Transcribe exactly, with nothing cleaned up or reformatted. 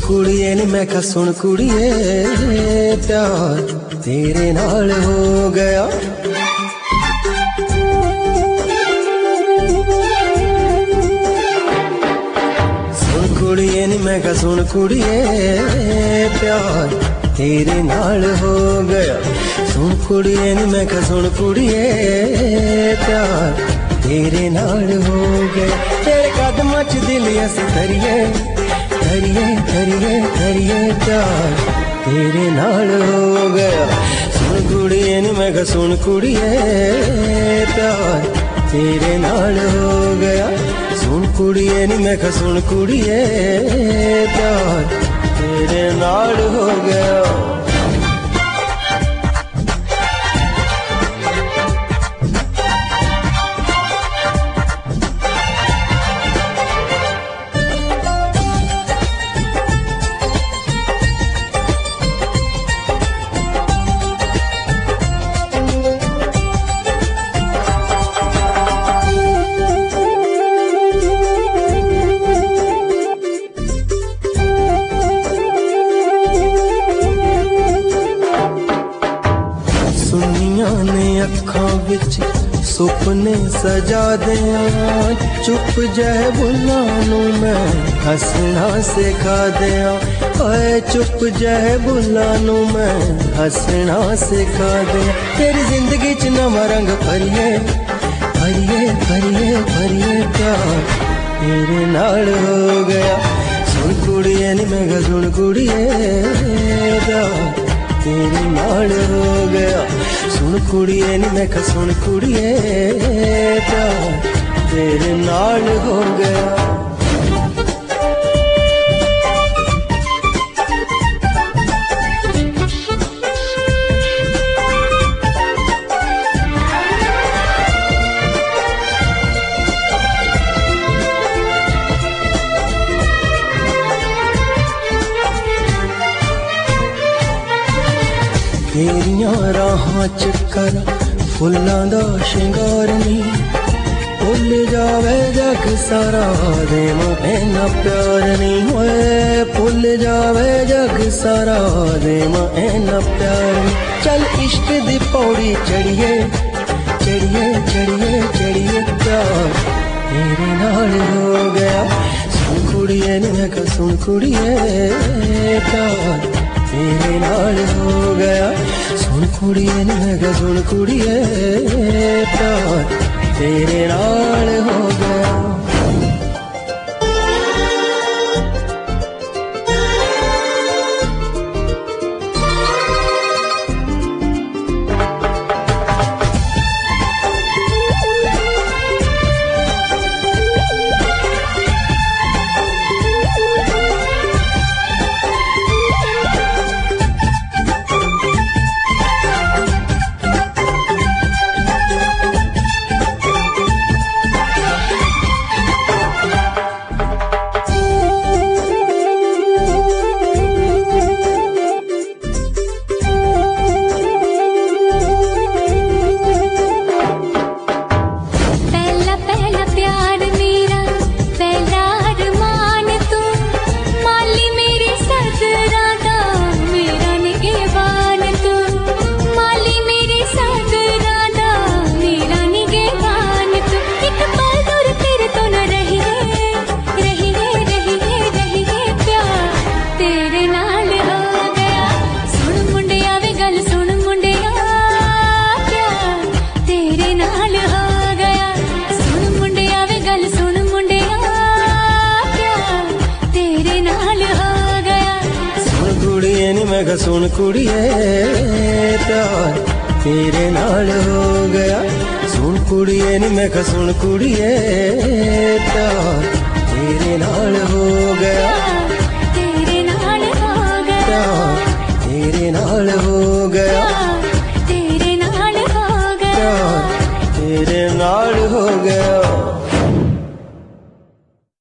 कुड़िए नी मैं कहा सुन कुड़िए प्यार तेरे नाल हो गया। सुन कुड़िए नी मैं कहा सुन कुड़िए प्यार तेरे नाल हो गया। सुन कुड़िए नी मैं कहा सुन कुड़िए प्यार तेरे नाल हो गया। तेरे कदमां च दिल अस धरिए धरिए धरिए धरिए प्यार तेरे नाल हो गया। सुन कुड़िए नी मैं कहा सुन कुड़िए प्यार तेरे नाल हो गया। सुन कुड़िए नी मैं कहा सुन कुड़िए प्यार तेरे नाल हो गया। अखां विच सुपने सजा दिया चुप जह बुल्लां नूं मैं हसना सिखा दिया। ओए चुप जह बुल्लां नूं मैं हसना सिखा दिया। तेरी जिंदगी च नवां रंग भरिए भरिए भरिए भरिए प्यार तेरे नाल हो गया। सुन कुड़िए नी मैं कहा सुन कुड़िए प्यार तेरे नाल हो गया। सुन कुड़िए नी मैं कहा सुन कुड़िए प्यार तेरे नाल हो गया। तेरियां राहां चक्कर फुल्लां दा शिंगार नी भुल जावे जग सारा देवां इन्ना प्यार नी। होए भुल जावे जग सारा देवां इन्ना प्यार नी। चल इश्क दी पौड़ी चढ़िए चढ़िए चढ़िए चढ़िए प्यार तेरे नाल हो गया। सुन कुड़िए नी मैं कहा सुन कुड़िए प्यार तेरे नाल हो गया। सुन कुड़िए नी मैं कहा सुन कुड़िए प्यार तेरे नाल हो गया। मैं कहा सुन कुड़िए प्यार तेरे नाल हो गया। सुन कुड़िए नी मैं कहा सुन कुड़िए प्यार